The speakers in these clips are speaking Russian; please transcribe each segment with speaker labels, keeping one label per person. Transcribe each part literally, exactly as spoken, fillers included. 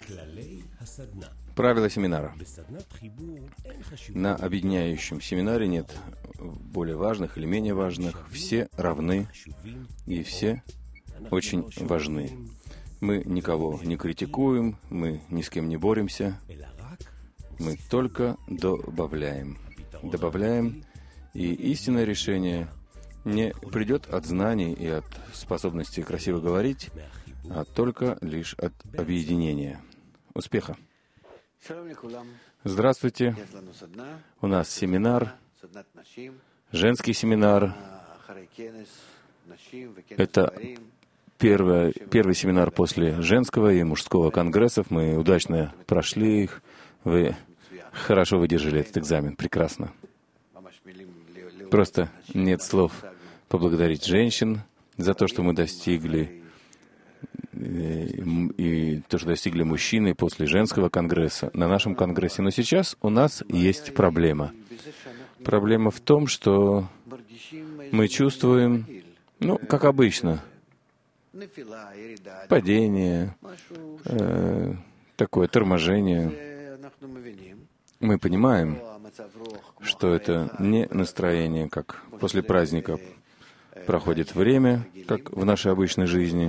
Speaker 1: Правила семинара. На объединяющем семинаре нет более важных или менее важных. Все равны и все очень важны. Мы никого не критикуем, мы ни с кем не боремся. Мы только добавляем. Добавляем, и истинное решение не придет от знаний и от способности красиво говорить, а только лишь от объединения. Успеха! Здравствуйте! У нас семинар, женский семинар. Это первый, первый семинар после женского и мужского конгрессов. Мы удачно прошли их. Вы хорошо выдержали этот экзамен. Прекрасно. Просто нет слов поблагодарить женщин за то, что мы достигли, и, и то, что достигли мужчины после женского конгресса на нашем конгрессе. Но сейчас у нас есть проблема. Проблема в том, что мы чувствуем, ну, как обычно, падение, э, такое торможение. Мы понимаем, что это не настроение, как после праздника проходит время, как в нашей обычной жизни,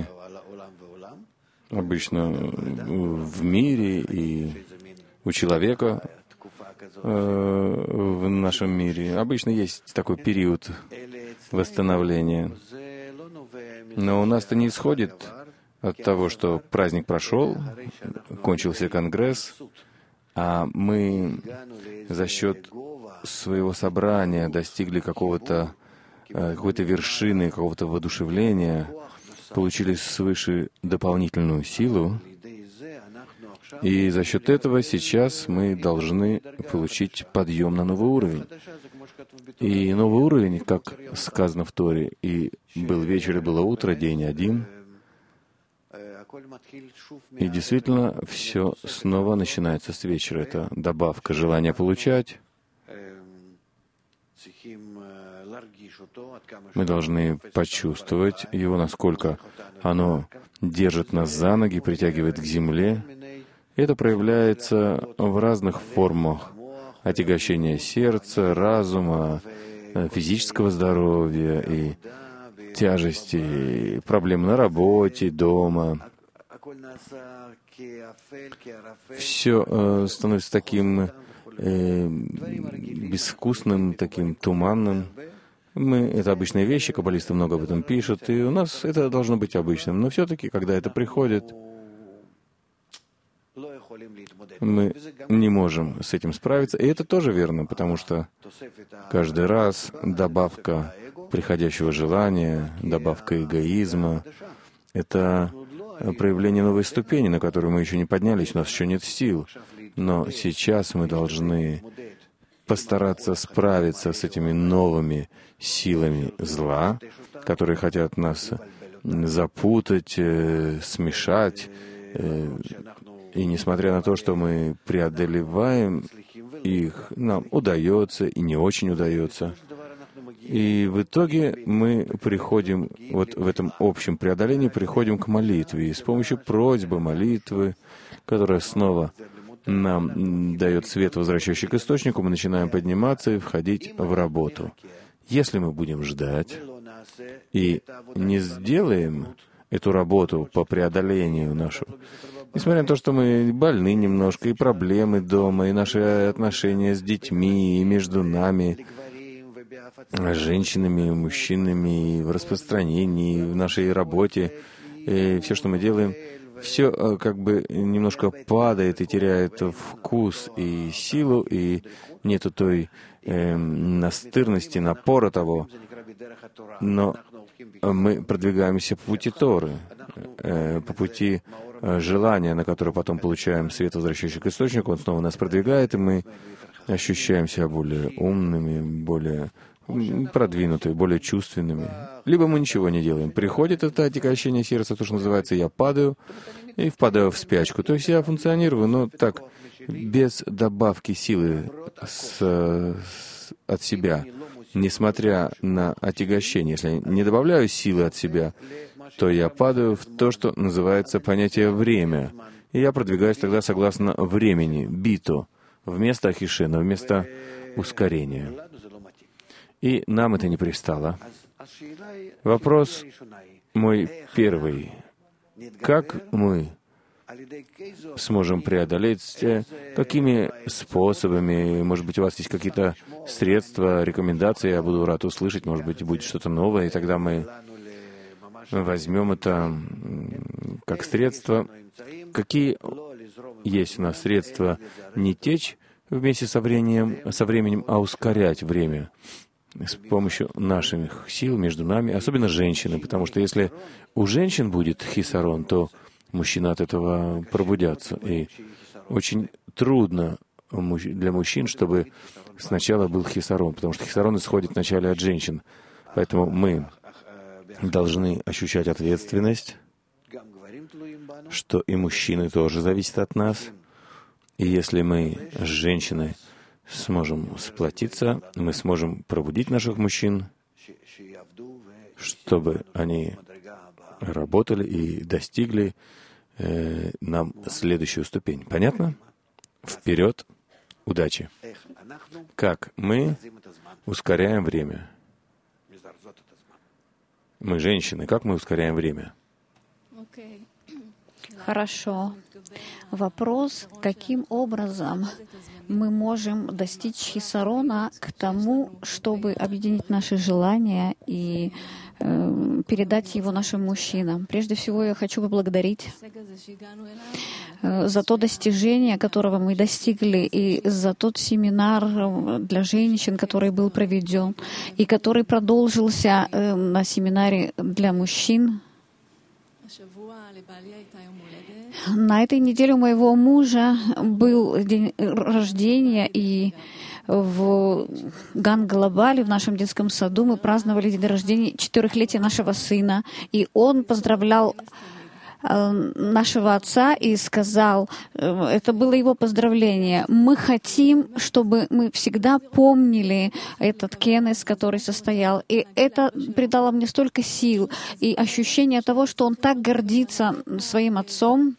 Speaker 1: обычно в мире и у человека э, в нашем мире. Обычно есть такой период восстановления. Но у нас-то не исходит от того, что праздник прошел, кончился конгресс, а мы за счет своего собрания достигли какого-то, какой-то вершины, какого-то воодушевления, получили свыше дополнительную силу, и за счет этого сейчас мы должны получить подъем на новый уровень. И новый уровень, как сказано в Торе, и был вечер, и было утро, день один. И действительно, все снова начинается с вечера. Это добавка желания получать. Мы должны почувствовать его, насколько оно держит нас за ноги, притягивает к земле. И это проявляется в разных формах отягощения сердца, разума, физического здоровья и тяжести, и проблем на работе, дома. Все э, становится таким э, безвкусным, таким туманным. Мы, это обычные вещи, каббалисты много об этом пишут, и у нас это должно быть обычным. Но все-таки, когда это приходит, мы не можем с этим справиться. И это тоже верно, потому что каждый раз добавка приходящего желания, добавка эгоизма — это проявление новой ступени, на которую мы еще не поднялись, у нас еще нет сил. Но сейчас мы должны постараться справиться с этими новыми силами зла, которые хотят нас запутать, э, смешать. Э, и несмотря на то, что мы преодолеваем их, нам удается и не очень удается. И в итоге мы приходим, вот в этом общем преодолении, приходим к молитве. И с помощью просьбы, молитвы, которая снова нам дает свет, возвращающий к источнику, мы начинаем подниматься и входить в работу. Если мы будем ждать и не сделаем эту работу по преодолению нашу, несмотря на то, что мы больны немножко, и проблемы дома, и наши отношения с детьми, и между нами, женщинами, мужчинами, в распространении, в нашей работе, и все, что мы делаем, все как бы немножко падает и теряет вкус и силу, и нету той э, настырности, напора того. Но мы продвигаемся по пути Торы, э, по пути э, желания, на которое потом получаем свет, возвращающий к источнику. Он снова нас продвигает, и мы ощущаем себя более умными, более продвинутые, более чувственными. Либо мы ничего не делаем. Приходит это отягощение сердца, то, что называется, я падаю и впадаю в спячку. То есть я функционирую, но так, без добавки силы с, с, от себя, несмотря на отягощение. Если я не добавляю силы от себя, то я падаю в то, что называется понятие «время». И я продвигаюсь тогда согласно времени, бито, вместо ахишена, вместо ускорения. И нам это не пристало. Вопрос мой первый. Как мы сможем преодолеть, какими способами, может быть, у вас есть какие-то средства, рекомендации, я буду рад услышать, может быть, будет что-то новое, и тогда мы возьмем это как средство. Какие есть у нас средства не течь вместе со временем, со временем, а ускорять время с помощью наших сил между нами, особенно женщины, потому что если у женщин будет хисарон, то мужчины от этого пробудятся. И очень трудно для мужчин, чтобы сначала был хисарон, потому что хисарон исходит вначале от женщин. Поэтому мы должны ощущать ответственность, что и мужчины тоже зависят от нас. И если мы, женщины, сможем сплотиться, мы сможем пробудить наших мужчин, чтобы они работали и достигли э, нам следующую ступень. Понятно? Вперед! Удачи! Как мы ускоряем время? Мы, женщины, как мы ускоряем время?
Speaker 2: Хорошо. Вопрос, каким образом мы можем достичь хисарона к тому, чтобы объединить наши желания и э, передать его нашим мужчинам. Прежде всего, я хочу поблагодарить э, за то достижение, которого мы достигли, и за тот семинар для женщин, который был проведен, и который продолжился э, на семинаре для мужчин. На этой неделе у моего мужа был день рождения, и в Ган-Глобале, в нашем детском саду, мы праздновали день рождения, четырехлетия нашего сына. И он поздравлял нашего отца и сказал, это было его поздравление: мы хотим, чтобы мы всегда помнили этот кенес, который состоял. И это придало мне столько сил и ощущение того, что он так гордится своим отцом.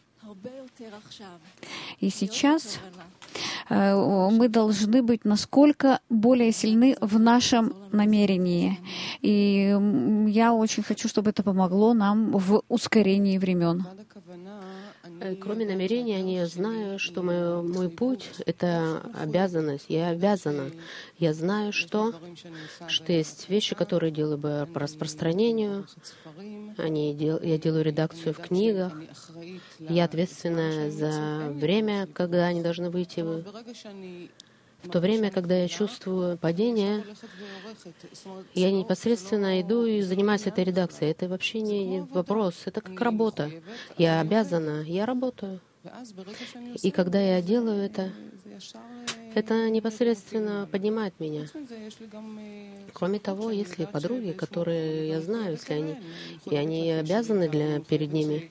Speaker 2: И сейчас мы должны быть насколько более сильны в нашем намерении. И я очень хочу, чтобы это помогло нам в ускорении времен.
Speaker 3: Кроме намерения, я знаю, что мой, мой путь — это обязанность. Я обязана. Я знаю, что, что есть вещи, которые делаю бы по распространению. Они дел, я делаю редакцию в книгах. Я ответственна за время, когда они должны выйти. В то время, когда я чувствую падение, я непосредственно иду и занимаюсь этой редакцией. Это вообще не вопрос, это как работа. Я обязана, я работаю. И когда я делаю это, это непосредственно поднимает меня. Кроме того, есть ли подруги, которые я знаю, если они, и они обязаны для, перед ними,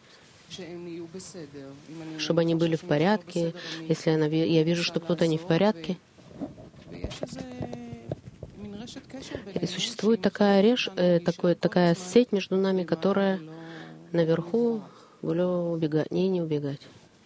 Speaker 3: чтобы они были в порядке. Если она, я вижу, что кто-то не в порядке, и существует такая, реш, э, такой, такая сеть между нами, которая наверху, убегать, не, не убегать.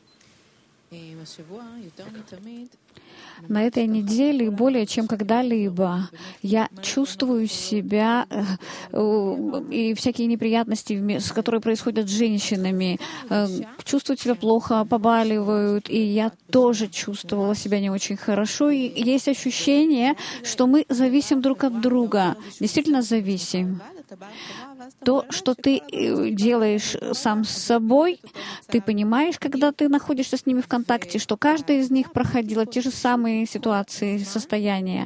Speaker 2: На этой неделе более чем когда-либо я чувствую себя э, и всякие неприятности, с которые происходят с женщинами, э, чувствуют себя плохо, побаливают, и я тоже чувствовала себя не очень хорошо. И есть ощущение, что мы зависим друг от друга, действительно зависим. То, что ты делаешь сам с собой, ты понимаешь, когда ты находишься с ними в контакте, что каждый из них проходил те же самые ситуации, состояния.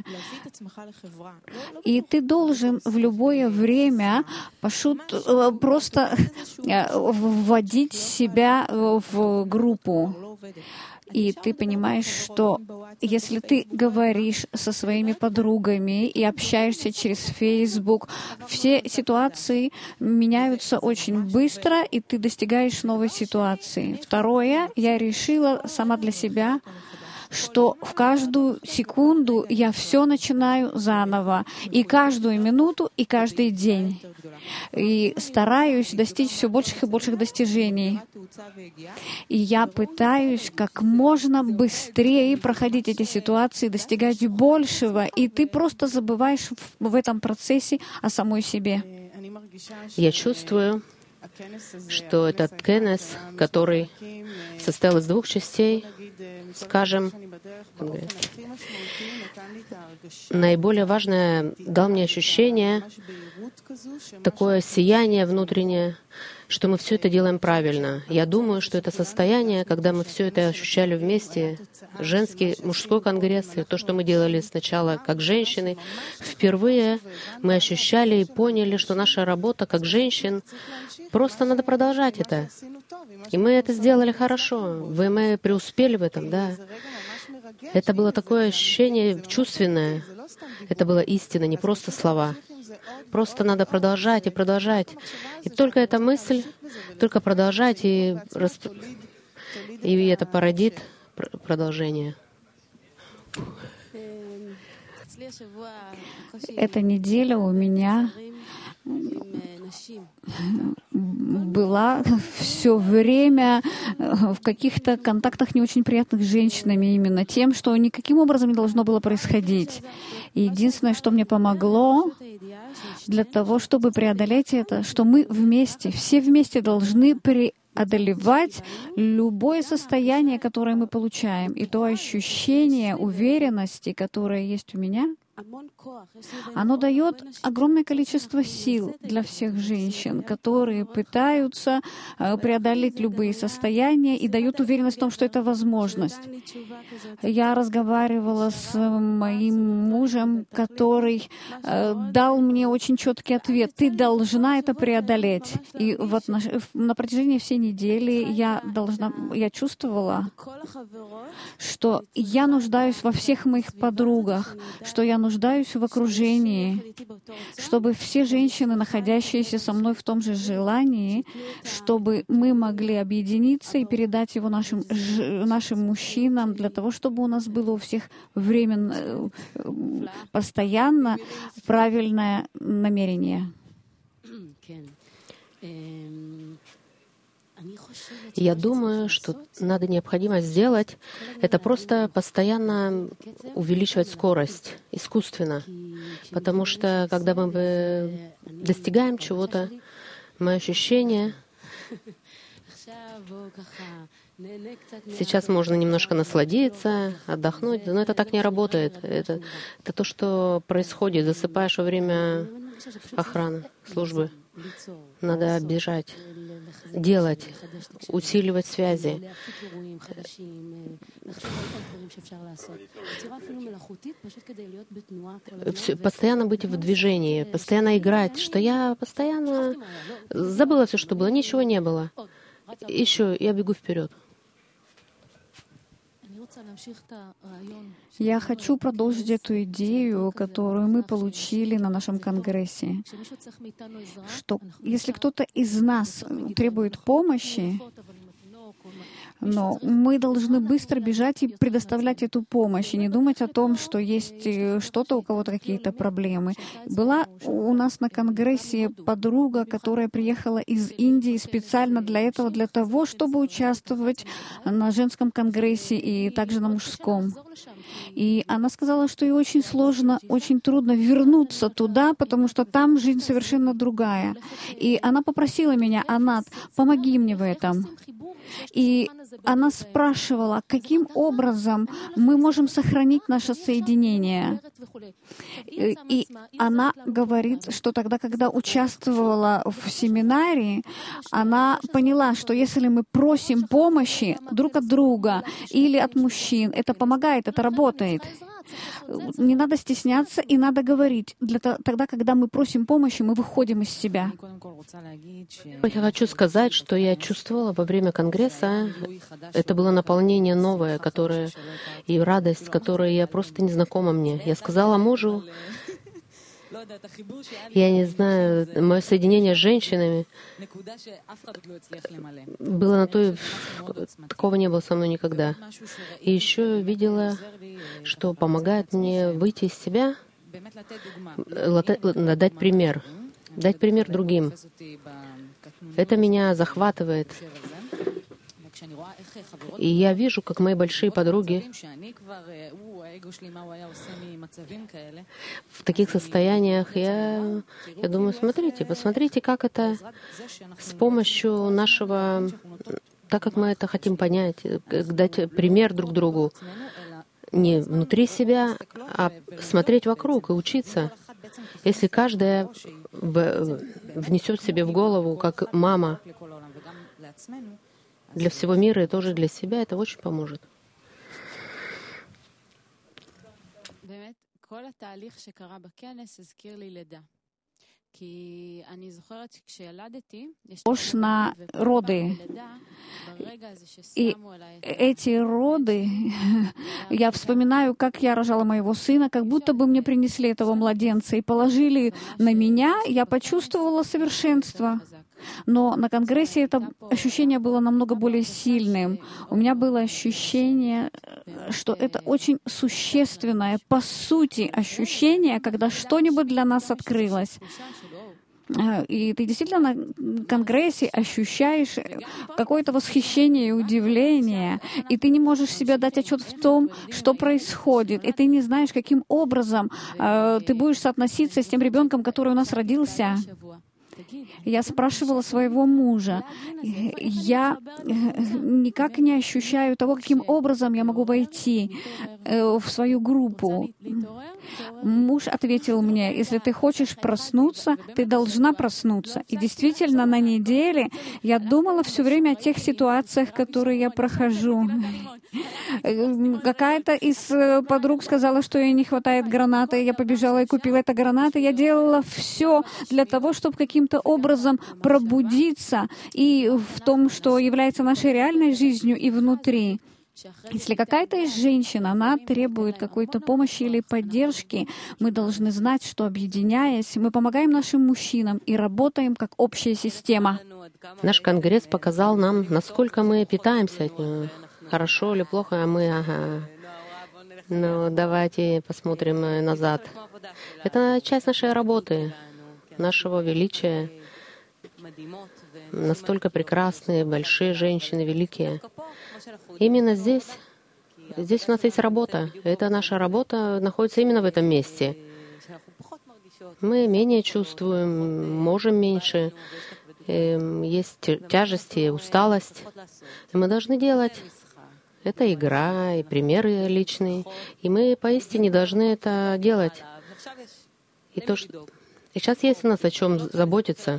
Speaker 2: И ты должен в любое время пошут, просто вводить себя в группу. И ты понимаешь, что если ты говоришь со своими подругами и общаешься через Facebook, все ситуации меняются очень быстро, и ты достигаешь новой ситуации. Второе, я решила сама для себя, что в каждую секунду я все начинаю заново, и каждую минуту, и каждый день. И стараюсь достичь все больших и больших достижений. И я пытаюсь как можно быстрее проходить эти ситуации, достигать большего, и ты просто забываешь в, в этом процессе о самой себе.
Speaker 3: Я чувствую, что этот кенес, который состоял из двух частей, скажем, наиболее важное дал мне ощущение, такое сияние внутреннее, что мы все это делаем правильно. Я думаю, что это состояние, когда мы все это ощущали вместе, женский, мужской конгресс, и то, что мы делали сначала как женщины, впервые мы ощущали и поняли, что наша работа как женщин, просто надо продолжать это. И мы это сделали хорошо. Вы, мы преуспели в этом, да. Это было такое ощущение чувственное. Это была истина, не просто слова. Просто надо продолжать и продолжать. И только эта мысль, только продолжать, и, расп... и это породит продолжение.
Speaker 2: Эта неделя у меня была все время в каких-то контактах не очень приятных с женщинами, именно тем, что никаким образом не должно было происходить. И единственное, что мне помогло для того, чтобы преодолеть это, что мы вместе, все вместе должны преодолевать любое состояние, которое мы получаем. И то ощущение уверенности, которое есть у меня, оно дает огромное количество сил для всех женщин, которые пытаются преодолеть любые состояния и дают уверенность в том, что это возможность. Я разговаривала с моим мужем, который дал мне очень четкий ответ. Ты должна это преодолеть. И вот на протяжении всей недели я должна, я чувствовала, что я нуждаюсь во всех моих подругах, что я нуждаюсь в окружении, чтобы все женщины, находящиеся со мной в том же желании, чтобы мы могли объединиться и передать его нашим, нашим мужчинам, для того, чтобы у нас было у всех временно, постоянно правильное намерение.
Speaker 3: Я думаю, что надо необходимо сделать, это просто постоянно увеличивать скорость искусственно. Потому что, когда мы достигаем чего-то, мое ощущение, сейчас можно немножко насладиться, отдохнуть, но это так не работает. Это, это то, что происходит. Засыпаешь во время охраны, службы. Надо бежать, делать, усиливать связи, постоянно быть в движении, постоянно играть, что я постоянно забыла все, что было, ничего не было. Еще я бегу вперед.
Speaker 2: Я хочу продолжить эту идею, которую мы получили на нашем конгрессе, что если кто-то из нас требует помощи, но мы должны быстро бежать и предоставлять эту помощь, и не думать о том, что есть что-то, у кого-то какие-то проблемы. Была у нас на конгрессе подруга, которая приехала из Индии специально для этого, для того, чтобы участвовать на женском конгрессе и также на мужском. И она сказала, что ей очень сложно, очень трудно вернуться туда, потому что там жизнь совершенно другая. И она попросила меня: «Анат, помоги мне в этом». И она спрашивала, каким образом мы можем сохранить наше соединение. И она говорит, что тогда, когда участвовала в семинаре, она поняла, что если мы просим помощи друг от друга или от мужчин, это помогает, это работает. Не надо стесняться и надо говорить. Для того, тогда, когда мы просим помощи, мы выходим из себя.
Speaker 3: Я хочу сказать, что я чувствовала во время конгресса, это было наполнение новое, которое, и радость, которая я просто не знакома мне. Я сказала мужу, Я не знаю, мое соединение с женщинами было на то, такого не было со мной никогда. И еще видела, что помогает мне выйти из себя, дать пример, дать пример другим. Это меня захватывает. И я вижу, как мои большие подруги в таких состояниях, я, я думаю, смотрите, посмотрите, как это с помощью нашего, так как мы это хотим понять, дать пример друг другу, не внутри себя, а смотреть вокруг и учиться. Если каждая внесет себе в голову, как мама, для всего мира и тоже для себя, это очень поможет.
Speaker 2: Похож на роды. И эти роды, я вспоминаю, как я рожала моего сына, как будто бы мне принесли этого младенца и положили на меня, я почувствовала совершенство. Но на Конгрессе это ощущение было намного более сильным. У меня было ощущение, что это очень существенное, по сути, ощущение, когда что-нибудь для нас открылось. И ты действительно на Конгрессе ощущаешь какое-то восхищение и удивление, и ты не можешь себе дать отчет в том, что происходит, и ты не знаешь, каким образом э, ты будешь соотноситься с тем ребенком, который у нас родился. Я спрашивала своего мужа, я никак не ощущаю того, каким образом я могу войти в свою группу. Муж ответил мне, если ты хочешь проснуться, ты должна проснуться. И действительно, на неделе я думала все время о тех ситуациях, которые я прохожу. Какая-то из подруг сказала, что ей не хватает гранаты. Я побежала и купила эту гранату. Я делала все для того, чтобы каким-то образом пробудиться и в том, что является нашей реальной жизнью и внутри. Если какая-то из женщин, она требует какой-то помощи или поддержки, мы должны знать, что, объединяясь, мы помогаем нашим мужчинам и работаем как общая система.
Speaker 3: Наш Конгресс показал нам, насколько мы питаемся от него. Хорошо или плохо, а мы, ага. Ну, давайте посмотрим назад. Это часть нашей работы, нашего величия. Настолько прекрасные, большие женщины, великие. Именно здесь, здесь у нас есть работа. Эта наша работа находится именно в этом месте. Мы менее чувствуем, можем меньше. Есть тяжесть и усталость. И мы должны делать. Это игра и примеры личные. И мы поистине должны это делать. И, то, что... и сейчас есть у нас о чем заботиться.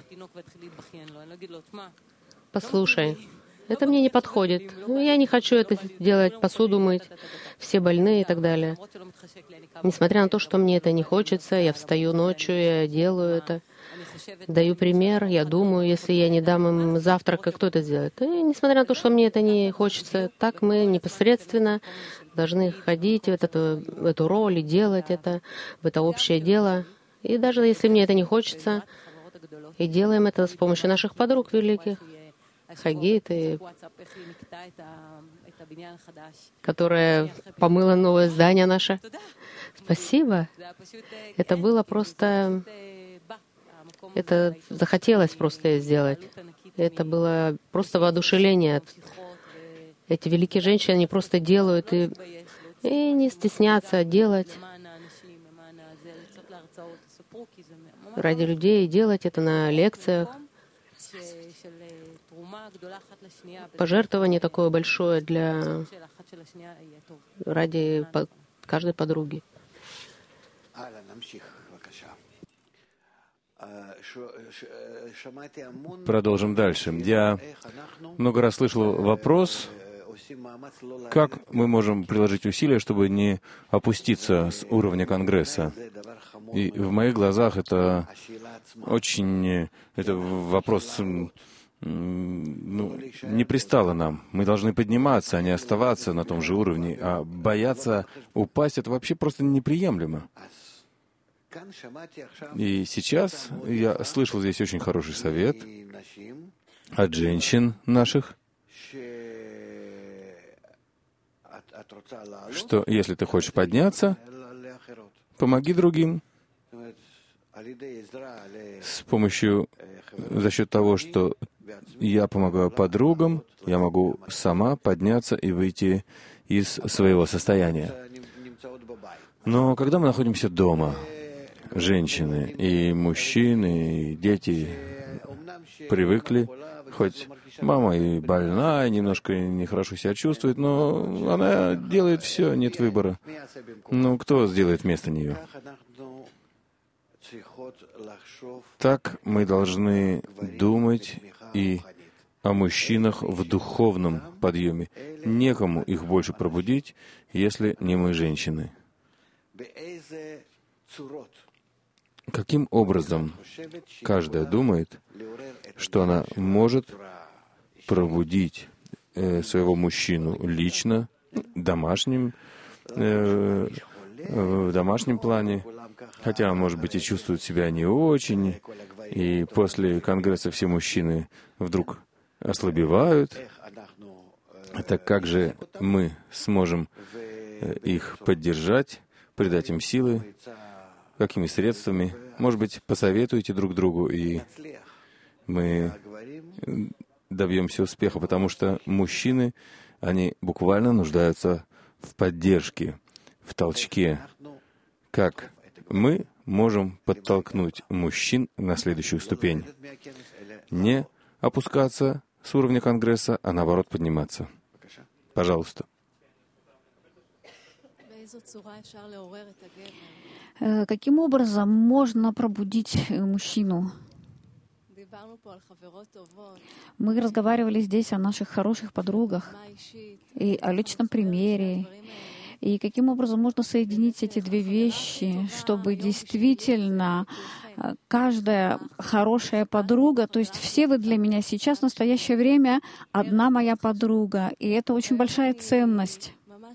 Speaker 3: Послушай, это мне не подходит. Я не хочу это делать, посуду мыть, все больные и так далее. Несмотря на то, что мне это не хочется, я встаю ночью, я делаю это. Даю пример, я думаю, если я не дам им завтрака, кто это сделает? И несмотря на то, что мне это не хочется, так мы непосредственно должны ходить в эту, в эту роль и делать это, в это общее дело. И даже если мне это не хочется, и делаем это с помощью наших подруг великих, Хагит, и... которая помыла новое здание наше. Спасибо. Это было просто... Это захотелось просто сделать. Это было просто воодушевление. Эти великие женщины, они просто делают и, и не стеснятся делать ради людей, и делать это на лекциях. Пожертвование такое большое для ради каждой подруги.
Speaker 1: Продолжим дальше. Я много раз слышал вопрос, как мы можем приложить усилия, чтобы не опуститься с уровня Конгресса. И в моих глазах это очень... Это вопрос... Ну, не пристало нам. Мы должны подниматься, а не оставаться на том же уровне. А бояться упасть — это вообще просто неприемлемо. И сейчас я слышал здесь очень хороший совет от женщин наших, что если ты хочешь подняться, помоги другим с помощью, за счет того, что я помогаю подругам, я могу сама подняться и выйти из своего состояния. Но когда мы находимся дома, женщины и мужчины, и дети привыкли, хоть мама и больна, и немножко нехорошо себя чувствует, но она делает все, нет выбора. Ну, кто сделает вместо нее? Так мы должны думать и о мужчинах в духовном подъеме. Некому их больше пробудить, если не мы, женщины. Каким образом каждая думает, что она может пробудить э, своего мужчину лично, домашним, э, в домашнем плане, хотя он, может быть, и чувствует себя не очень, и после Конгресса все мужчины вдруг ослабевают. Так как же мы сможем их поддержать, придать им силы, какими средствами? Может быть, посоветуйте друг другу, и мы добьемся успеха, потому что мужчины, они буквально нуждаются в поддержке, в толчке. Как мы можем подтолкнуть мужчин на следующую ступень? Не опускаться с уровня Конгресса, а наоборот подниматься. Пожалуйста.
Speaker 2: Каким образом можно пробудить мужчину? Мы разговаривали здесь о наших хороших подругах и о личном примере. И каким образом можно соединить эти две вещи, чтобы действительно каждая хорошая подруга, то есть все вы для меня сейчас в настоящее время одна моя подруга, и это очень большая ценность.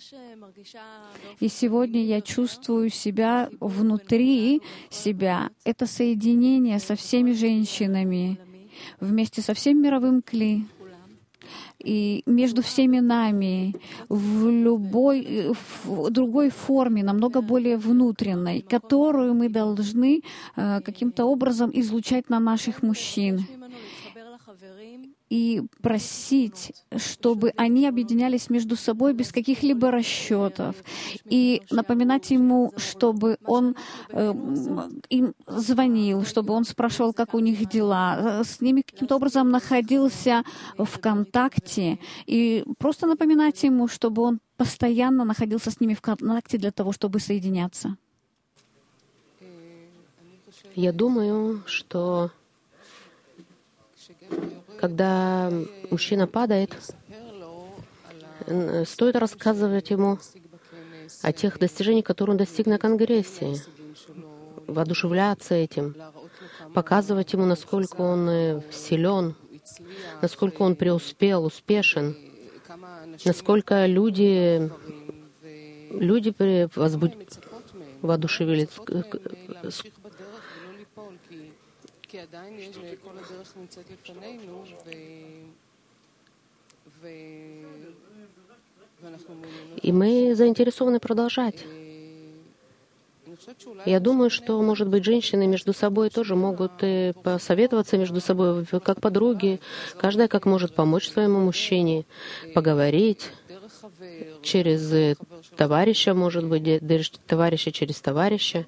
Speaker 2: И сегодня я чувствую себя внутри себя. Это соединение со всеми женщинами, вместе со всем мировым кли. И между всеми нами в любой в другой форме, намного более внутренней, которую мы должны э, каким-то образом излучать на наших мужчин. И просить, чтобы они объединялись между собой без каких-либо расчетов. И напоминать ему, чтобы он э, им звонил, чтобы он спрашивал, как у них дела, с ними каким-то образом находился в контакте. И просто напоминать ему, чтобы он постоянно находился с ними в контакте для того, чтобы соединяться.
Speaker 3: Я думаю, что когда мужчина падает, стоит рассказывать ему о тех достижениях, которые он достиг на Конгрессе, воодушевляться этим, показывать ему, насколько он силен, насколько он преуспел, успешен, насколько люди, люди возбуд... воодушевились. И мы заинтересованы продолжать. Я думаю, что, может быть, женщины между собой тоже могут посоветоваться между собой, как подруги, каждая как может помочь своему мужчине, поговорить через товарища, может быть, товарища через товарища.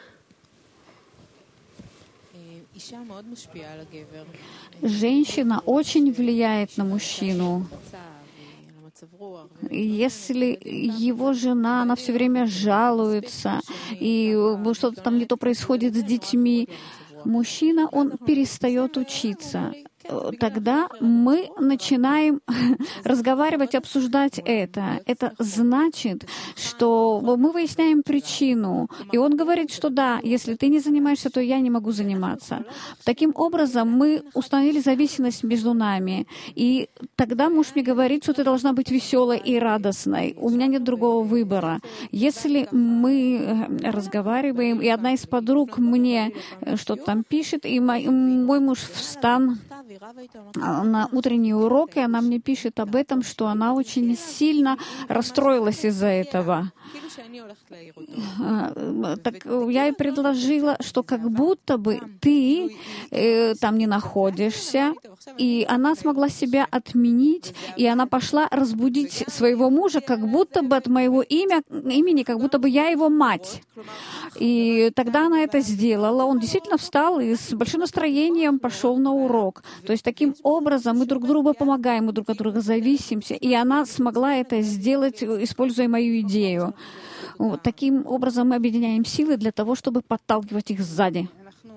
Speaker 2: Женщина очень влияет на мужчину. Если его жена, она все время жалуется, и что-то там не то происходит с детьми, мужчина, он перестает учиться. тогда мы начинаем разговаривать, обсуждать это. Это значит, что мы выясняем причину. И он говорит, что да, если ты не занимаешься, то я не могу заниматься. Таким образом, мы установили зависимость между нами. И тогда муж мне говорит, что ты должна быть веселой и радостной. У меня нет другого выбора. Если мы разговариваем, и одна из подруг мне что-то там пишет, и мой, мой муж встан на утренний урок, и она мне пишет об этом, что она очень сильно расстроилась из-за этого. Так я ей предложила, что как будто бы ты э, там не находишься, и она смогла себя отменить, и она пошла разбудить своего мужа, как будто бы от моего имя, имени, как будто бы я его мать. И тогда она это сделала. Он действительно встал и с большим настроением пошел на урок. То есть таким образом мы друг другу помогаем, мы друг от друга зависимся, и она смогла это сделать, используя мою идею. Вот, таким образом мы объединяем силы для того, чтобы подталкивать их сзади.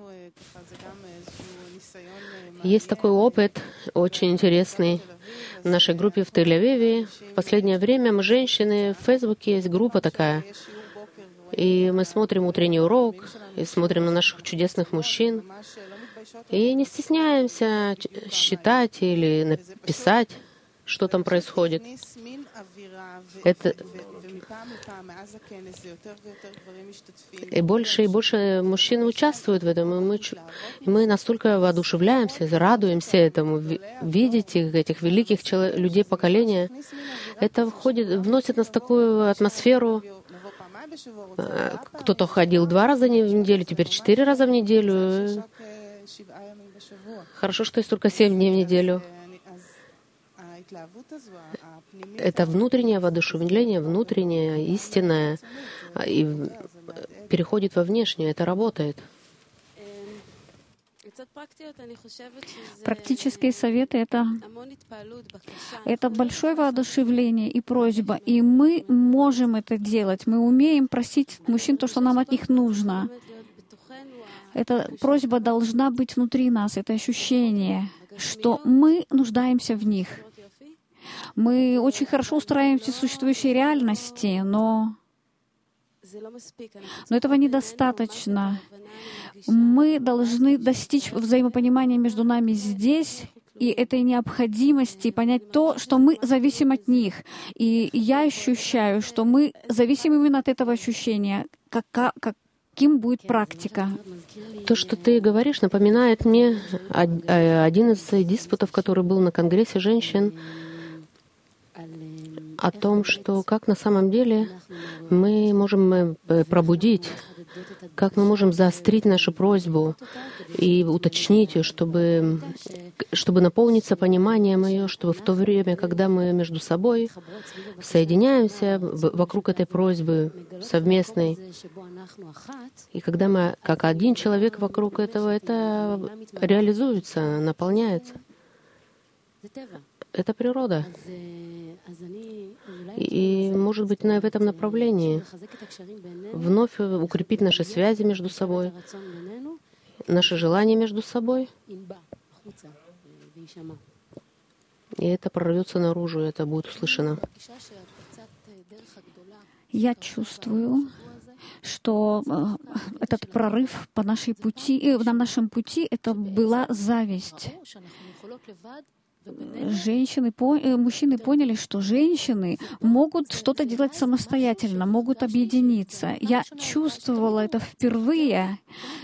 Speaker 3: Есть такой опыт, очень интересный. В нашей группе в Тель-Авиве в последнее время мы, женщины, в Фейсбуке есть группа такая. И мы смотрим утренний урок, и смотрим на наших чудесных мужчин. И не стесняемся считать или написать, что там происходит. Это... И больше и больше мужчин участвуют в этом. И мы, и мы настолько воодушевляемся, радуемся этому. Видеть их, этих великих человек, людей поколения, это входит, вносит нас в такую атмосферу. Кто-то ходил два раза в неделю, теперь четыре раза в неделю. Хорошо, что есть только семь дней в неделю. Это внутреннее воодушевление, внутреннее, истинное, и переходит во внешнее. Это работает.
Speaker 2: Практические советы — это, это большое воодушевление и просьба. И мы можем это делать. Мы умеем просить мужчин то, что нам от них нужно. Эта просьба должна быть внутри нас, это ощущение, что мы нуждаемся в них. Мы очень хорошо устраиваемся в существующей реальности, но, но этого недостаточно. Мы должны достичь взаимопонимания между нами здесь и этой необходимости понять то, что мы зависим от них. И я ощущаю, что мы зависим именно от этого ощущения, как, как, каким будет практика.
Speaker 3: То, что ты говоришь, напоминает мне один из диспутов, который был на Конгрессе женщин, о том, что как на самом деле мы можем пробудить, как мы можем заострить нашу просьбу и уточнить ее, чтобы, чтобы наполниться пониманием ее, чтобы в то время, когда мы между собой соединяемся вокруг этой просьбы совместной, и когда мы как один человек вокруг этого, это реализуется, наполняется. Это природа. И, может быть, в этом направлении вновь укрепить наши связи между собой, наши желания между собой. И это прорвется наружу, и это будет услышано.
Speaker 2: Я чувствую, что этот прорыв по нашей пути, на нашем пути, это была зависть. Женщины, мужчины поняли, что женщины могут что-то делать самостоятельно, могут объединиться. Я чувствовала это впервые,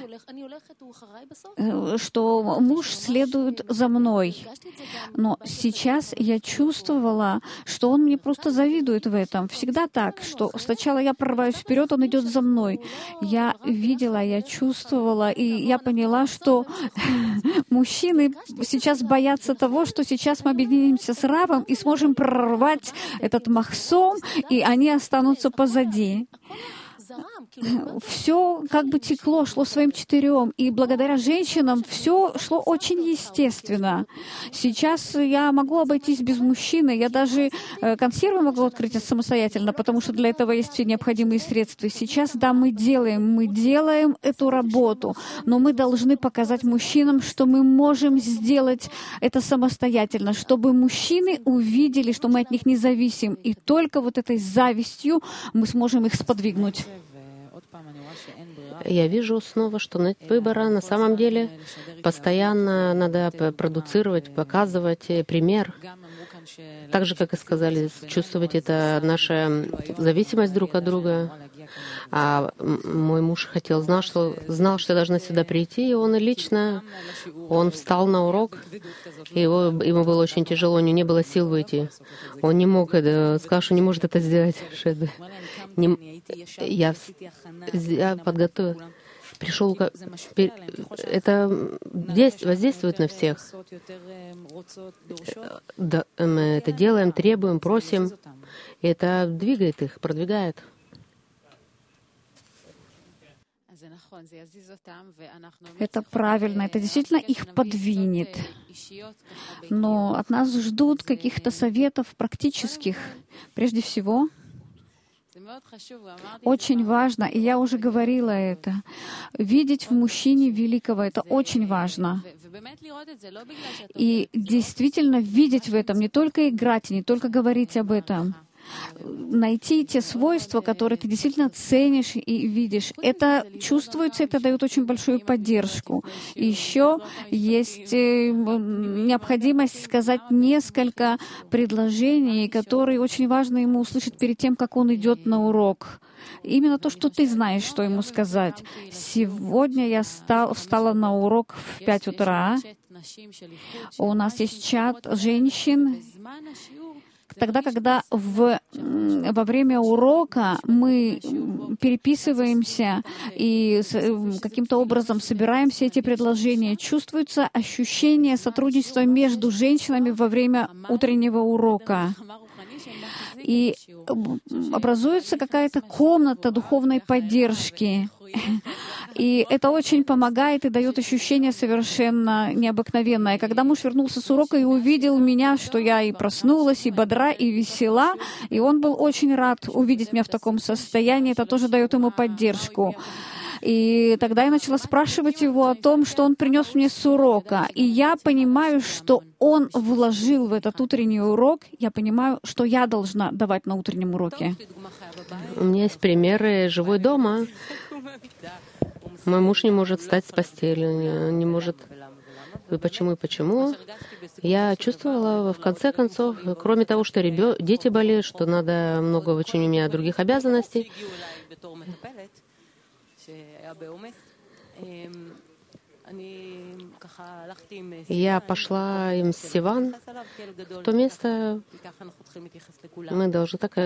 Speaker 2: что муж следует за мной. Но сейчас я чувствовала, что он мне просто завидует в этом. Всегда так, что сначала я прорываюсь вперед, он идет за мной. Я видела, я чувствовала, и я поняла, что мужчины сейчас боятся того, что сейчас мы объединимся с Равом и сможем прорвать этот махсом, и они останутся позади. все как бы текло, шло своим четырем, и благодаря женщинам все шло очень естественно. Сейчас я могу обойтись без мужчины, я даже консервы могу открыть самостоятельно, потому что для этого есть все необходимые средства. Сейчас, да, мы делаем, мы делаем эту работу, но мы должны показать мужчинам, что мы можем сделать это самостоятельно, чтобы мужчины увидели, что мы от них не зависим, и только вот этой завистью мы сможем их сподвигнуть.
Speaker 3: Я вижу снова, что нет выбора. На самом деле постоянно надо продуцировать, показывать пример. Так же, как и сказали, чувствовать это наша зависимость друг от друга. А мой муж хотел, знал, что, знал, что я должна сюда прийти, и он лично, он встал на урок, и его, ему было очень тяжело, у него не было сил выйти. Он не мог, это, сказал, что не может это сделать. Не, я, я подготовил. Пришел, это воздействует на всех. Да, мы это делаем, требуем, просим. И это двигает их, продвигает.
Speaker 2: Это правильно, это действительно их подвинет. Но от нас ждут каких-то советов практических. Прежде всего, очень важно, и я уже говорила это, видеть в мужчине великого, это очень важно. И действительно видеть в этом, не только играть, не только говорить об этом. Найти те свойства, которые ты действительно ценишь и видишь. Это чувствуется, это дает очень большую поддержку. И еще есть необходимость сказать несколько предложений, которые очень важно ему услышать перед тем, как он идет на урок. Именно то, что ты знаешь, что ему сказать. Сегодня я стал, встала на урок в пять утра. У нас есть чат женщин. Тогда, когда в, во время урока мы переписываемся и каким-то образом собираем все эти предложения, чувствуется ощущение сотрудничества между женщинами во время утреннего урока. И образуется какая-то комната духовной поддержки. И это очень помогает и дает ощущение совершенно необыкновенное. Когда муж вернулся с урока и увидел меня, что я и проснулась, и бодра, и весела, и он был очень рад увидеть меня в таком состоянии, это тоже дает ему поддержку. И тогда я начала спрашивать его о том, что он принес мне с урока. И я понимаю, что он вложил в этот утренний урок, я понимаю, что я должна давать на утреннем уроке.
Speaker 3: У меня есть примеры живой дома. Мой муж не может встать с постели, не может... И почему, и почему? Я чувствовала, в конце концов, кроме того, что ребё... дети болеют, что надо много очень у меня других обязанностей, я пошла им с Сиван в то место, мы должны так...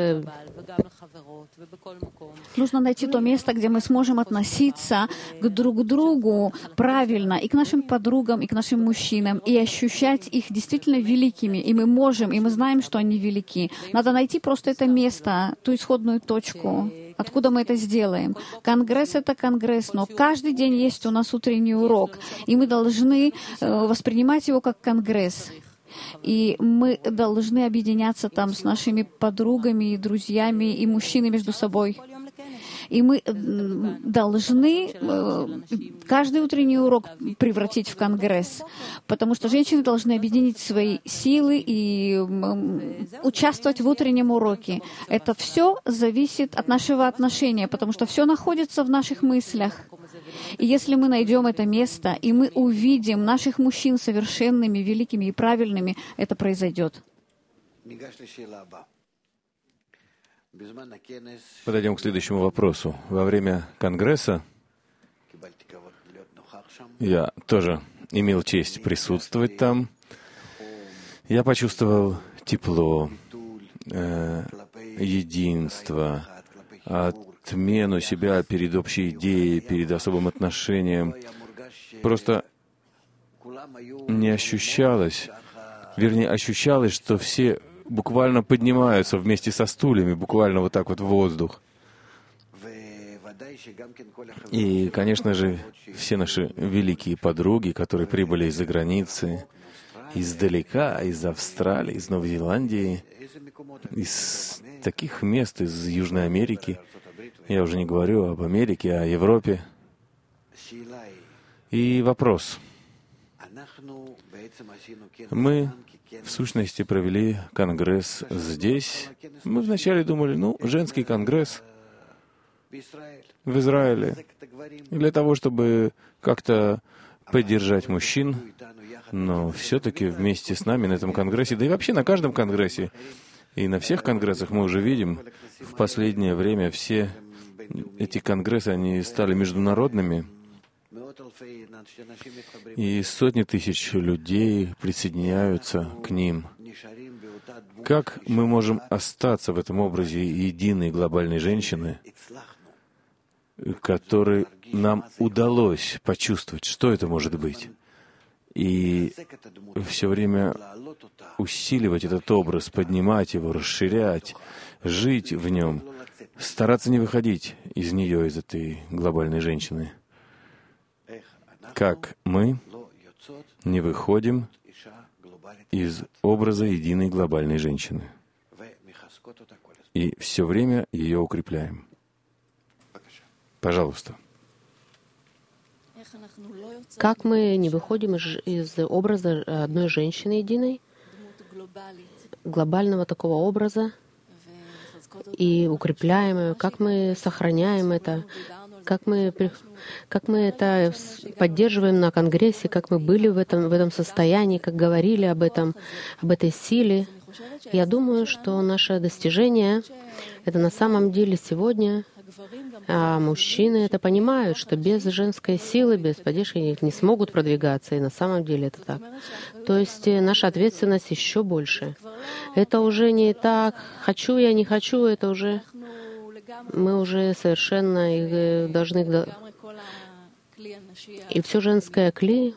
Speaker 2: Нужно найти то место, где мы сможем относиться к друг другу правильно, и к нашим подругам, и к нашим мужчинам, и ощущать их действительно великими. И мы можем, и мы знаем, что они велики. Надо найти просто это место, ту исходную точку, откуда мы это сделаем. Конгресс — это конгресс, но каждый день есть у нас утренний урок, и мы должны воспринимать его как конгресс. И мы должны объединяться там с нашими подругами и друзьями, и мужчинами между собой. И мы должны каждый утренний урок превратить в конгресс, потому что женщины должны объединить свои силы и участвовать в утреннем уроке. Это все зависит от нашего отношения, потому что все находится в наших мыслях. И если мы найдем это место, и мы увидим наших мужчин совершенными, великими и правильными, это произойдет.
Speaker 1: Подойдем к следующему вопросу. Во время Конгресса я тоже имел честь присутствовать там. Я почувствовал тепло, э, единство, отмену себя перед общей идеей, перед особым отношением. Просто не ощущалось, вернее, ощущалось, что все буквально поднимаются вместе со стульями, буквально вот так вот в воздух. И, конечно же, все наши великие подруги, которые прибыли из-за границы, издалека, из Австралии, из Новой Зеландии, из таких мест, из Южной Америки. Я уже не говорю об Америке, а о Европе. И вопрос. Мы, в сущности, провели конгресс здесь. Мы вначале думали, ну, женский конгресс в Израиле, для того, чтобы как-то поддержать мужчин, но все-таки вместе с нами на этом конгрессе, да и вообще на каждом конгрессе, и на всех конгрессах мы уже видим, в последнее время все эти конгрессы, они стали международными, и сотни тысяч людей присоединяются к ним. Как мы можем остаться в этом образе единой глобальной женщины, которой нам удалось почувствовать, что это может быть, и все время усиливать этот образ, поднимать его, расширять, жить в нем, стараться не выходить из нее, из этой глобальной женщины. Как мы не выходим из образа единой глобальной женщины и все время ее укрепляем. Пожалуйста.
Speaker 3: Как мы не выходим из, из образа одной женщины единой, глобального такого образа, и укрепляем ее, как мы сохраняем это, как мы, как мы это поддерживаем на Конгрессе, как мы были в этом, в этом состоянии, как говорили об этом, об этой силе. Я думаю, что наше достижение — это на самом деле сегодня, а мужчины это понимают, что без женской силы, без поддержки они не смогут продвигаться, и на самом деле это так. То есть наша ответственность еще больше. Это уже не так, хочу я, не хочу, это уже... Мы уже совершенно должны... И все женское кли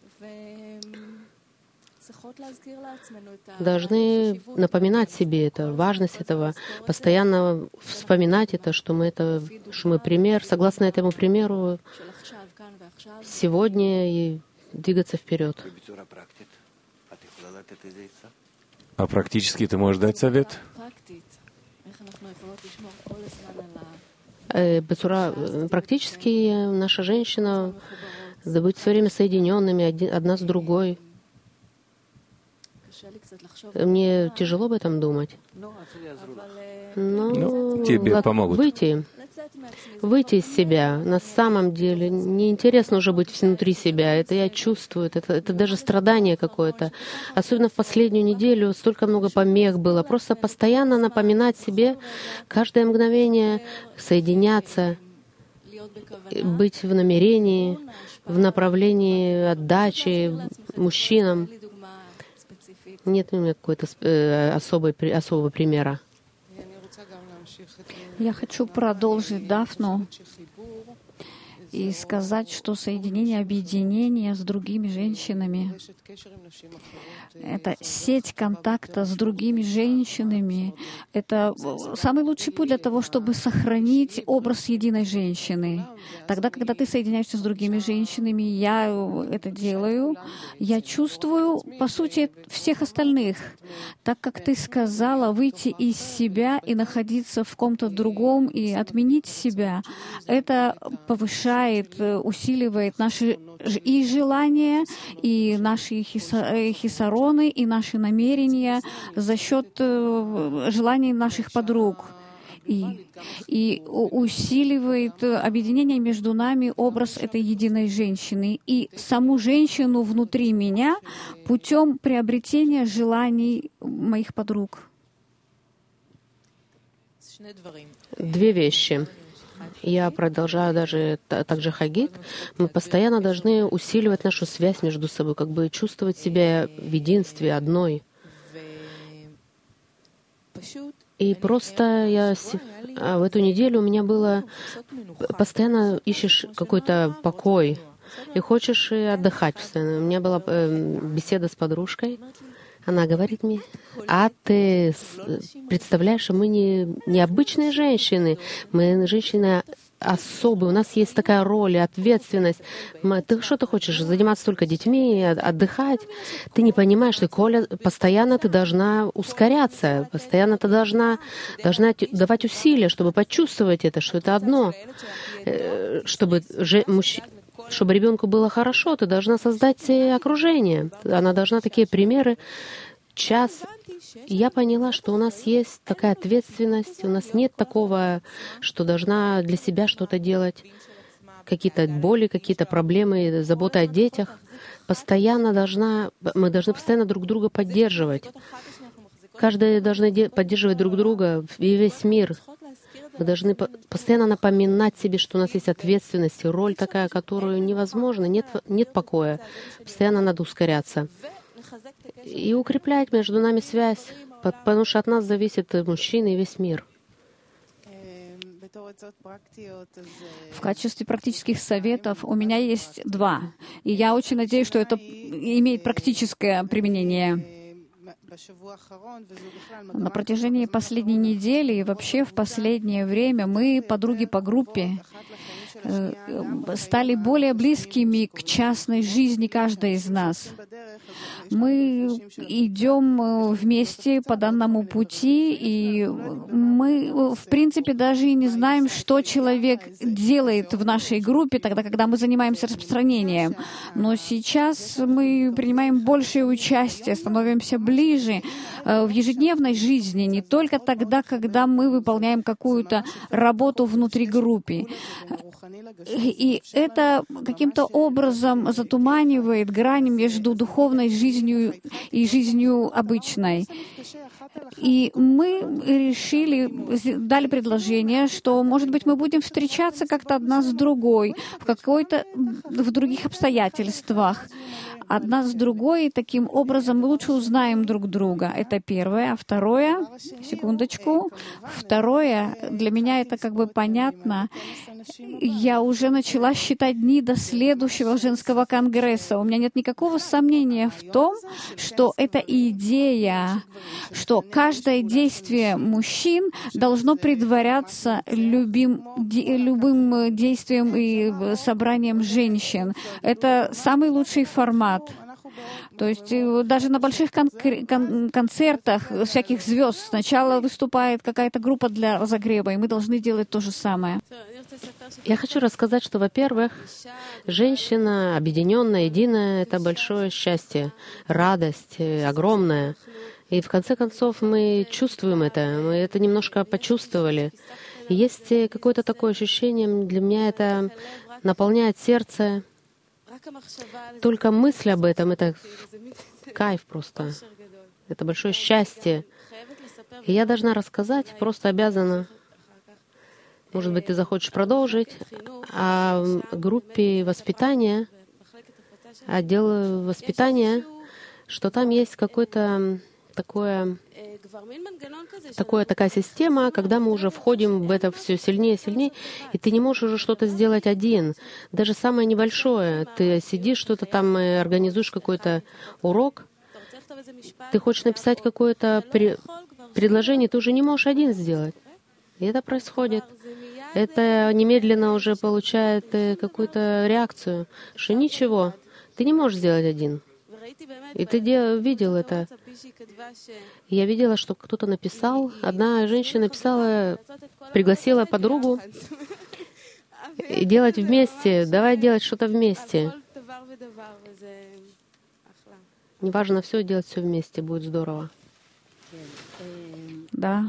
Speaker 3: должны напоминать себе это, важность этого, постоянно вспоминать это, что мы это, что мы пример, согласно этому примеру, сегодня и двигаться вперед.
Speaker 1: А практически ты можешь дать совет?
Speaker 3: Практически наша женщина быть все время соединенными одна с другой. Мне тяжело об этом думать. Но
Speaker 1: ну, тебе помогут.
Speaker 3: Выйти, выйти из себя. На самом деле неинтересно уже быть внутри себя. Это я чувствую. Это, это даже страдание какое-то. Особенно в последнюю неделю столько много помех было. Просто постоянно напоминать себе каждое мгновение соединяться, быть в намерении, в направлении отдачи мужчинам. Нет у меня какой-то э, особой, особого примера.
Speaker 2: Я хочу продолжить Дафну и сказать, что соединение, объединение с другими женщинами — это сеть контакта с другими женщинами. Это самый лучший путь для того, чтобы сохранить образ единой женщины. Тогда, когда ты соединяешься с другими женщинами, я это делаю, я чувствую, по сути, всех остальных. Так как ты сказала, выйти из себя и находиться в ком-то другом и отменить себя, это повышает, усиливает наши и желания, и наши хисароны, и наши намерения за счет желаний наших подруг. И, и усиливает объединение между нами образ этой единой женщины и саму женщину внутри меня путем приобретения желаний моих подруг.
Speaker 3: Две вещи. Я продолжаю даже также хагит. Мы постоянно должны усиливать нашу связь между собой, как бы чувствовать себя в единстве одной. И просто я в эту неделю у меня было постоянно ищешь какой-то покой и хочешь отдыхать постоянно. У меня была беседа с подружкой. Она говорит мне: а ты представляешь, что мы не, не обычные женщины, мы женщины особый, у нас есть такая роль и ответственность. Мы, ты что ты хочешь, заниматься только детьми, отдыхать? Ты не понимаешь, что Коля, постоянно ты должна ускоряться, постоянно ты должна, должна давать усилия, чтобы почувствовать это, что это одно. Чтобы, же, мужч... чтобы ребенку было хорошо, ты должна создать окружение. Она должна такие примеры. Час. Я поняла, что у нас есть такая ответственность, у нас нет такого, что должна для себя что-то делать, какие-то боли, какие-то проблемы, забота о детях. Постоянно должна, мы должны постоянно друг друга поддерживать. Каждый должны поддерживать друг друга и весь мир. Мы должны постоянно напоминать себе, что у нас есть ответственность и роль такая, которую невозможно, нет, нет покоя. Постоянно надо ускоряться. И укреплять между нами связь, потому что от нас зависит мужчина и весь мир.
Speaker 2: В качестве практических советов у меня есть два. И я очень надеюсь, что это имеет практическое применение. На протяжении последней недели и вообще в последнее время мы, подруги по группе, стали более близкими к частной жизни каждой из нас. Мы идем вместе по данному пути, и мы, в принципе, даже и не знаем, что человек делает в нашей группе, тогда, когда мы занимаемся распространением. Но сейчас мы принимаем большее участие, становимся ближе в ежедневной жизни, не только тогда, когда мы выполняем какую-то работу внутри группы. И это каким-то образом затуманивает грань между духовной жизнью и жизнью обычной. И мы решили, дали предложение, что, может быть, мы будем встречаться как-то одна с другой, в какой-то, в других обстоятельствах. Одна с другой, и таким образом мы лучше узнаем друг друга. Это первое. А второе, секундочку, второе, для меня это как бы понятно. Я уже начала считать дни до следующего женского конгресса. У меня нет никакого сомнения в том, что эта идея, что каждое действие мужчин должно предваряться любим, де, любым действием и собранием женщин. Это самый лучший формат. То есть даже на больших кон- кон- концертах всяких звезд сначала выступает какая-то группа для разогрева, и мы должны делать то же самое.
Speaker 3: Я хочу рассказать, что, во-первых, женщина объединенная, единая — это большое счастье, радость огромная. И в конце концов мы чувствуем это, мы это немножко почувствовали. И есть какое-то такое ощущение, для меня это наполняет сердце. Только мысль об этом — это кайф просто. Это большое счастье. И я должна рассказать, просто обязана. Может быть, ты захочешь продолжить о группе воспитания, отдел воспитания, что там есть какое-то такое, такое, такая система, когда мы уже входим в это все сильнее и сильнее, и ты не можешь уже что-то сделать один. Даже самое небольшое. Ты сидишь, что-то там организуешь какой-то урок, ты хочешь написать какое-то при... предложение, ты уже не можешь один сделать. И это происходит. Это немедленно уже получает какую-то реакцию, что ничего, ты не можешь сделать один. И ты видел это. Я видела, что кто-то написал, одна женщина написала, пригласила подругу и делать вместе, давай делать что-то вместе. Неважно, все делать все вместе, будет здорово.
Speaker 2: Да.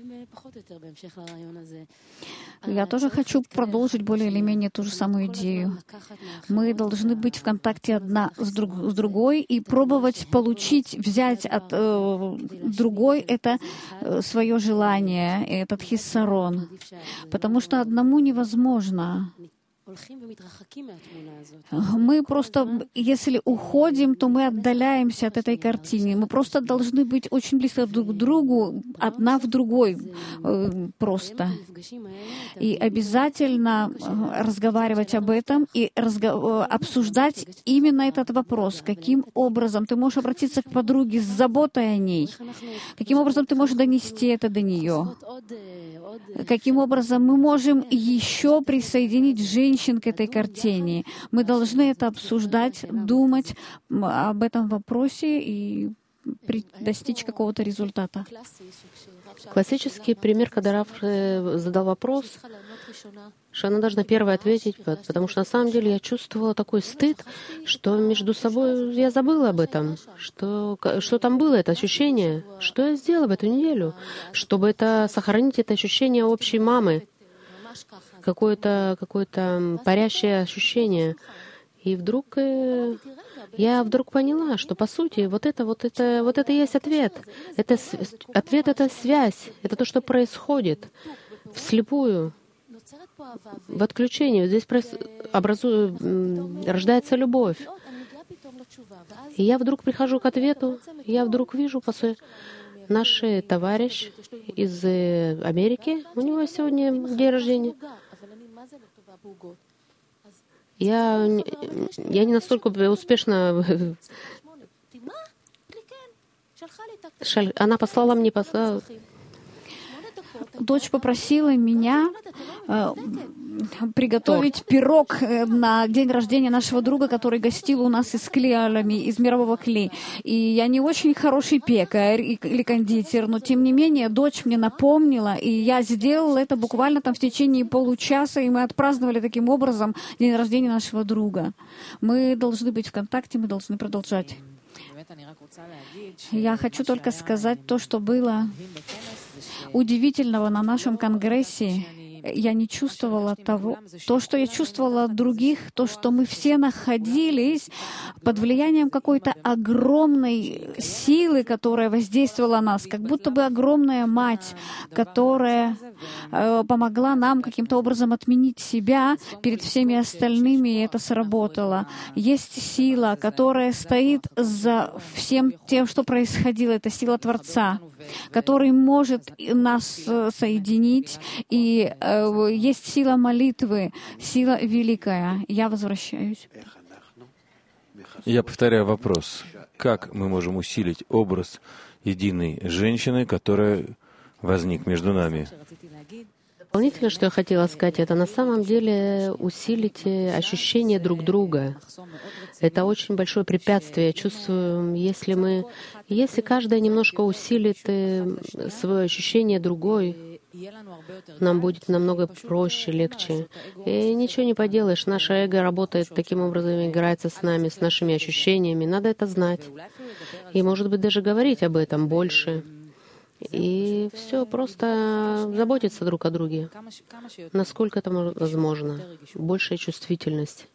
Speaker 2: Я тоже хочу продолжить более или менее ту же самую идею. Мы должны быть в контакте одна с, друг, с другой и пробовать получить, взять от э, другой это э, свое желание, этот хиссарон. Потому что одному невозможно. Мы просто, если уходим, то мы отдаляемся от этой картины. Мы просто должны быть очень близко друг к другу, одна в другой просто. И обязательно разговаривать об этом и разго- обсуждать именно этот вопрос. Каким образом ты можешь обратиться к подруге с заботой о ней? Каким образом ты можешь донести это до нее? Каким образом мы можем еще присоединить женщин к этой картине? Мы должны это обсуждать, думать об этом вопросе и достичь какого-то результата.
Speaker 3: Классический пример, когда Рав задал вопрос, что она должна первой ответить, потому что на самом деле я чувствовала такой стыд, что между собой я забыла об этом, что, что там было, это ощущение, что я сделала в эту неделю, чтобы это, сохранить это ощущение общей мамы, какое-то, какое-то парящее ощущение. И вдруг э, я вдруг поняла, что по сути вот это, вот это, вот это и есть ответ. Это, ответ — это связь, это то, что происходит вслепую, в отключении. Здесь образует, рождается любовь. И я вдруг прихожу к ответу, и я вдруг вижу, после наш товарищ из Америки, у него сегодня день рождения. Я, я не настолько успешно... Она послала мне... Послала...
Speaker 2: Дочь попросила меня э, приготовить пирог на день рождения нашего друга, который гостил у нас из Клеалами, из мирового Кли. И я не очень хороший пекарь или кондитер, но тем не менее дочь мне напомнила, и я сделала это буквально там в течение получаса, и мы отпраздновали таким образом день рождения нашего друга. Мы должны быть в контакте, мы должны продолжать. Я хочу только сказать то, что было удивительного на нашем конгрессе. Я не чувствовала того, то, что я чувствовала от других, то, что мы все находились под влиянием какой-то огромной силы, которая воздействовала на нас, как будто бы огромная мать, которая э, помогла нам каким-то образом отменить себя перед всеми остальными, и это сработало. Есть сила, которая стоит за всем тем, что происходило. Это сила Творца, который может нас соединить, и э, есть сила молитвы, сила великая. Я возвращаюсь.
Speaker 1: Я повторяю вопрос. Как мы можем усилить образ единой женщины, которая возник между нами?
Speaker 3: Дополнительно, что я хотела сказать, это на самом деле усилить ощущение друг друга. Это очень большое препятствие. Я чувствую, если мы, если каждая немножко усилит свое ощущение другой, нам будет намного проще, легче. И ничего не поделаешь. Наше эго работает таким образом, играется с нами, с нашими ощущениями. Надо это знать. И, может быть, даже говорить об этом больше. И все, просто заботиться друг о друге. Насколько это возможно. Большая чувствительность.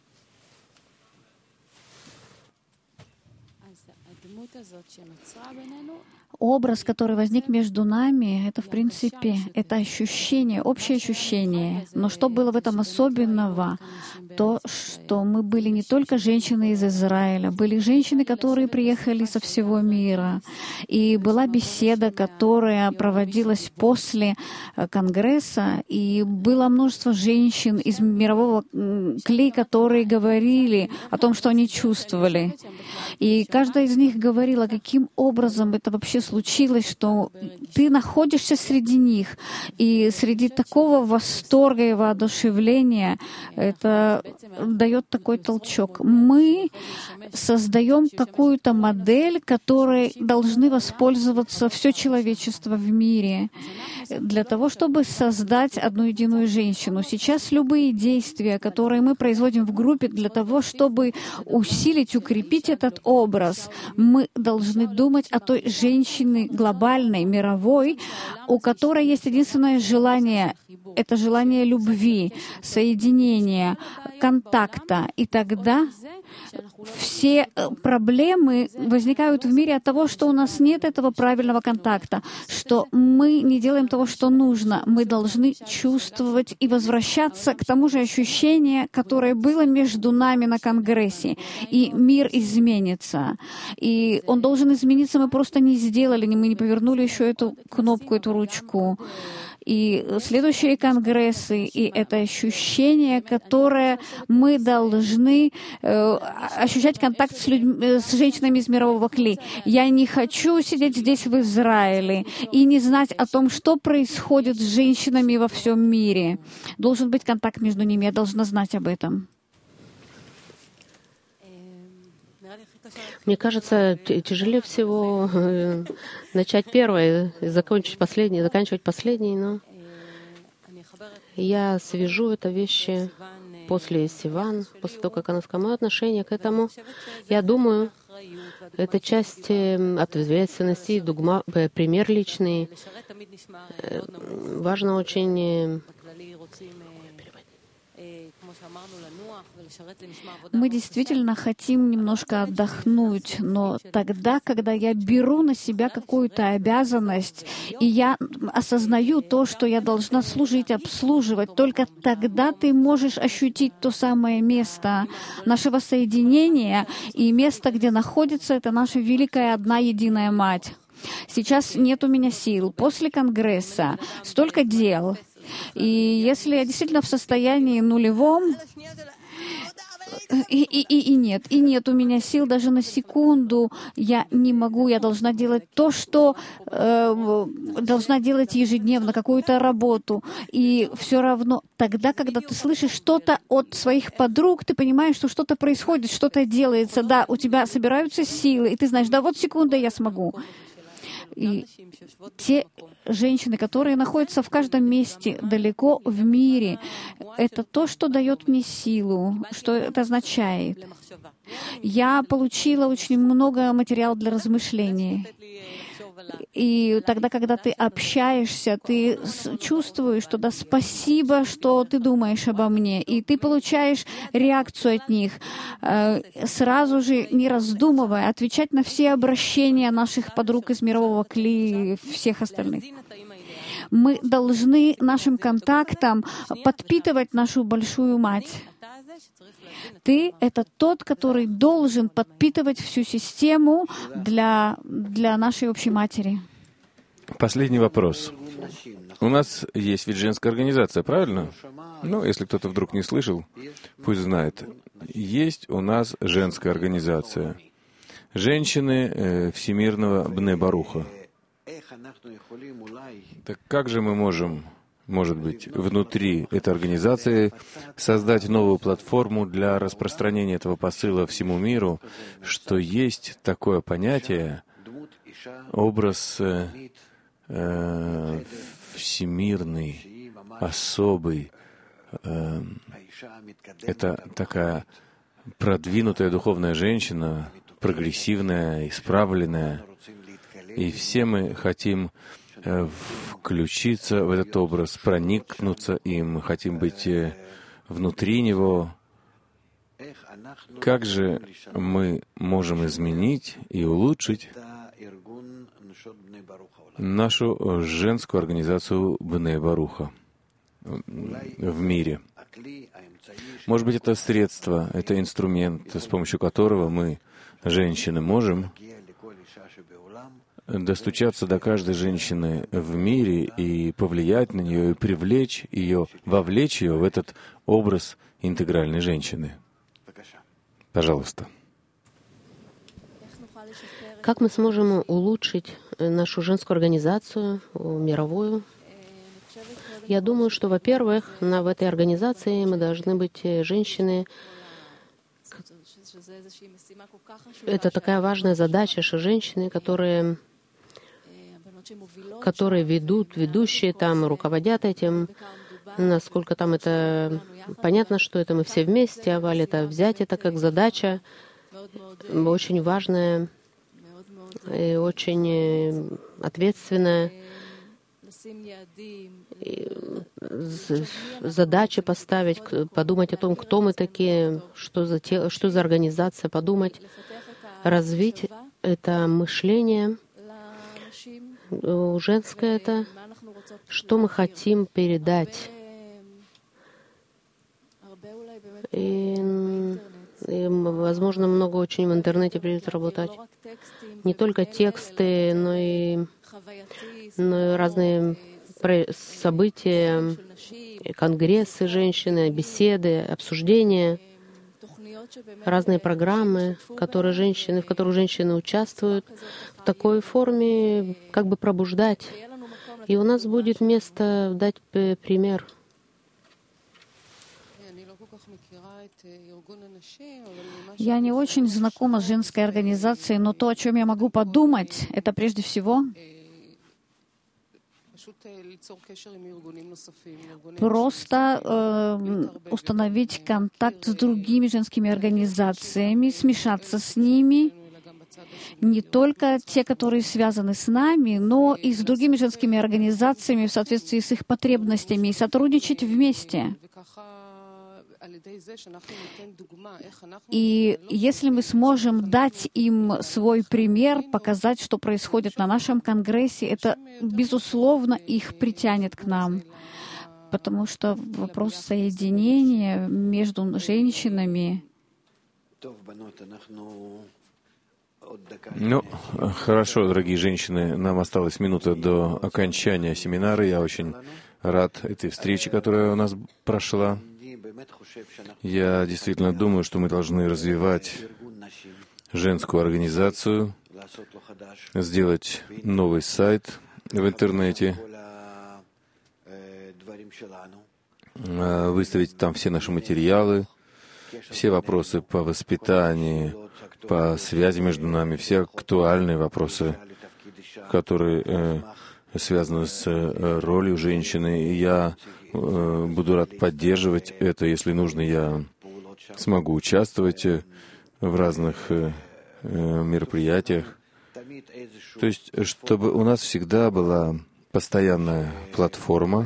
Speaker 2: Образ, который возник между нами, это, в принципе, это ощущение, общее ощущение. Но что было в этом особенного? То, что мы были не только женщины из Израиля, были женщины, которые приехали со всего мира. И была беседа, которая проводилась после Конгресса, и было множество женщин из мирового Кли, которые говорили о том, что они чувствовали. И каждая из них говорила, каким образом это вообще случилось, что ты находишься среди них. И среди такого восторга и воодушевления это дает такой толчок. Мы создаем какую-то модель, которой должны воспользоваться все человечество в мире для того, чтобы создать одну единую женщину. Сейчас любые действия, которые мы производим в группе для того, чтобы усилить, укрепить этот образ. Мы должны думать о той женщине глобальной, мировой, у которой есть единственное желание — это желание любви, соединения, контакта. И тогда все проблемы возникают в мире от того, что у нас нет этого правильного контакта, что мы не делаем того, что нужно. Мы должны чувствовать и возвращаться к тому же ощущению, которое было между нами на Конгрессе. И мир изменится. И он должен измениться, мы просто не сделали, мы не повернули еще эту кнопку, эту ручку. И следующие конгрессы, и это ощущение, которое мы должны э, ощущать контакт с, людьми, с женщинами из мирового кли. Я не хочу сидеть здесь в Израиле и не знать о том, что происходит с женщинами во всем мире. Должен быть контакт между ними, я должна знать об этом.
Speaker 3: Мне кажется, тяжелее всего начать первое, закончить последнее, заканчивать последнее, но я свяжу это вещи после Сиван, после того, как она сказала, мое отношение к этому. Я думаю, это часть ответственности, дугма, пример личный. Важно очень...
Speaker 2: Мы действительно хотим немножко отдохнуть, но тогда, когда я беру на себя какую-то обязанность, и я осознаю то, что я должна служить, обслуживать, только тогда ты можешь ощутить то самое место нашего соединения, и место, где находится, это наша великая одна единая Мать. Сейчас нет у меня сил. После Конгресса столько дел. И если я действительно в состоянии нулевом, и, и, и, и нет, и нет у меня сил даже на секунду, я не могу, я должна делать то, что э, должна делать ежедневно, какую-то работу. И все равно тогда, когда ты слышишь что-то от своих подруг, ты понимаешь, что что-то происходит, что-то делается, да, у тебя собираются силы, и ты знаешь, да, вот секунда, я смогу. И те женщины, которые находятся в каждом месте далеко в мире, это то, что дает мне силу, что это означает. Я получила очень много материала для размышлений. И тогда, когда ты общаешься, ты чувствуешь, что да, спасибо, что ты думаешь обо мне, и ты получаешь реакцию от них, сразу же, не раздумывая, отвечать на все обращения наших подруг из мирового кли и всех остальных. Мы должны нашим контактом подпитывать нашу большую Мать. Ты — это тот, который должен подпитывать всю систему для, для нашей общей матери.
Speaker 1: Последний вопрос. У нас есть ведь женская организация, правильно? Ну, если кто-то вдруг не слышал, пусть знает. Есть у нас женская организация. Женщины э, Всемирного Бне Баруха. Так как же мы можем, может быть, внутри этой организации создать новую платформу для распространения этого посыла всему миру, что есть такое понятие, образ э, э, всемирный, особый. Э, это такая продвинутая духовная женщина, прогрессивная, исправленная. И все мы хотим включиться в этот образ, проникнуться им, хотим быть внутри него. Как же мы можем изменить и улучшить нашу женскую организацию Бне Баруха в мире? Может быть, это средство, это инструмент, с помощью которого мы, женщины, можем достучаться до каждой женщины в мире и повлиять на нее, и привлечь ее, вовлечь ее в этот образ интегральной женщины. Пожалуйста.
Speaker 3: Как мы сможем улучшить нашу женскую организацию, мировую? Я думаю, что, во-первых, на, в этой организации мы должны быть женщины. Это такая важная задача, что женщины, которые, которые ведут, ведущие там, руководят этим, насколько там это понятно, что это мы все вместе, а это взять это как задача, очень важное и очень ответственное. Задачи поставить, подумать о том, кто мы такие, что за, те, что за организация, подумать, развить это мышление, женское это, что мы хотим передать. И, и, возможно, много очень в интернете придется работать. Не только тексты, но и, но и разные события, конгрессы женщины, беседы, обсуждения, разные программы, которые женщины, в которых женщины участвуют, в такой форме как бы пробуждать. И у нас будет место дать пример.
Speaker 2: Я не очень знакома с женской организацией, но то, о чем я могу подумать, это прежде всего просто э, установить контакт с другими женскими организациями, смешаться с ними, не только те, которые связаны с нами, но и с другими женскими организациями в соответствии с их потребностями, и сотрудничать вместе. И если мы сможем дать им свой пример, показать, что происходит на нашем конгрессе, это, безусловно, их притянет к нам. Потому что вопрос соединения между женщинами...
Speaker 1: Ну, хорошо, дорогие женщины, нам осталась минута до окончания семинара. Я очень рад этой встрече, которая у нас прошла. Я действительно думаю, что мы должны развивать женскую организацию, сделать новый сайт в интернете, выставить там все наши материалы, все вопросы по воспитанию, по связи между нами, все актуальные вопросы, которые э, связаны с э, ролью женщины. И я э, буду рад поддерживать это. Если нужно, я смогу участвовать в разных э, э, мероприятиях. То есть, чтобы у нас всегда была постоянная платформа,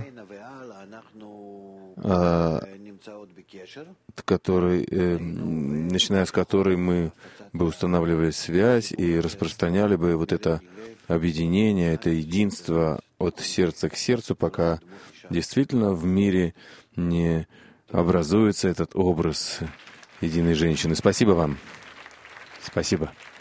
Speaker 1: э, который, э, начиная с которой мы бы устанавливали связь и распространяли бы вот это объединение, это единство от сердца к сердцу, пока действительно в мире не образуется этот образ единой женщины. Спасибо вам. Спасибо.